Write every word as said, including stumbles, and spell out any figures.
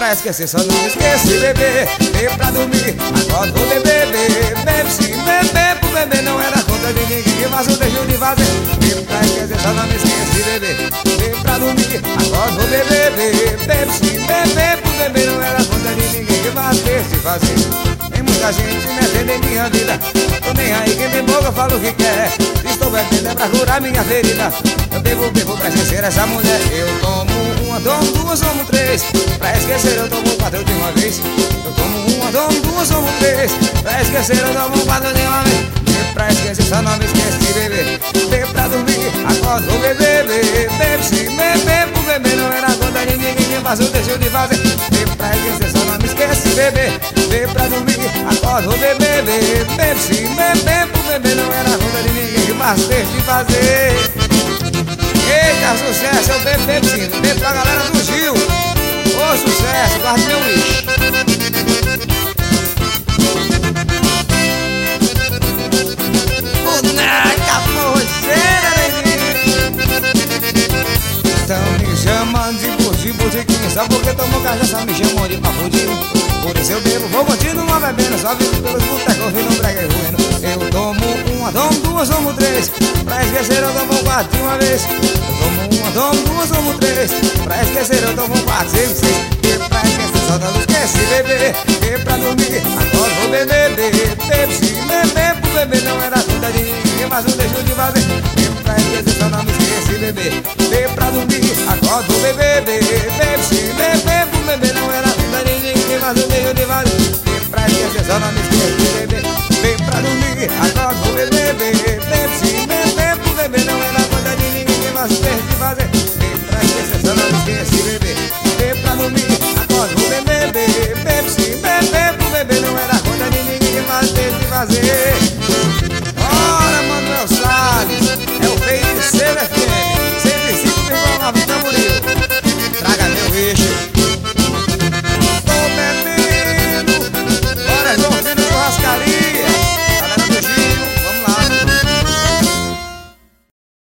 pra esquecer, só não esquece, bebê. Bebe pra dormir, agora vou beber, bebê. Bebe sim, bebê, pro bebê não era conta de ninguém, mas eu deixo de fazer. Bebe pra esquecer, só não me esquece, bebê. Bebe pra dormir, agora vou beber, bebê. Bebe sim, bebê, pro bebê não era conta de ninguém, mas deixo de fazer. Tem muita gente metendo em minha vida, tô nem aí, quem tem boca fala o que quer. Estou bebendo é pra curar minha ferida. Eu bebo, bebo pra esquecer essa mulher. Eu tomo uma, tomo duas, tomo três. Pra esquecer eu tomo quatro de uma vez. Eu tomo uma, tomo duas, tomo três. Pra esquecer eu tomo quatro de uma vez. Bebe pra esquecer, só não me esquece de beber. Bebe pra dormir, acordo, vou beber, bebe. Bebe sim, bebe, pro beber não era conta de ninguém, mas eu deixo de fazer. Bebe pra esquecer, só não me esquece de beber. Bebe pra dormir, acordo, vou beber, bebe. Bebe sim, bebe, pro beber não era conta de ninguém, mas deixo de fazer. Eita, sucesso, eu bebo, bebo sim. Bebo pra galera do Gil. Ô, sucesso, guarda meu lixo. Boneca forrozeira, tão me chamando de bugi, bugiquinho. Só porque tomou cachaça me chamou de papudinho. Por isso eu bebo, vou continuar bebendo. Só vivo pelos botecos, ouvindo um brega e ruendo. Eu tomo uma, tomo duas, tomo três. Pra esquecer eu tomo quatro de uma vez. Eu tomo uma, tomo duas, tomo três. Pra esquecer eu tomo quatro, cinco, seis. Bebe pra esquecer, só não esquece, bebê. Bebe pra dormir, agora vou beber, bebê. Bebe sim, bebê, pro bebê não era conta de ninguém, mas não deixo de fazer. Bebe pra esquecer, só não me esquece, bebê. Bebe pra dormir, agora vou beber, bebê. Bebe sim, bebê, pro bebê não era conta de ninguém, mas não deixo de fazer. Bebe pra esquecer, só não me esquece, bebê. Bebe pra dormir, agora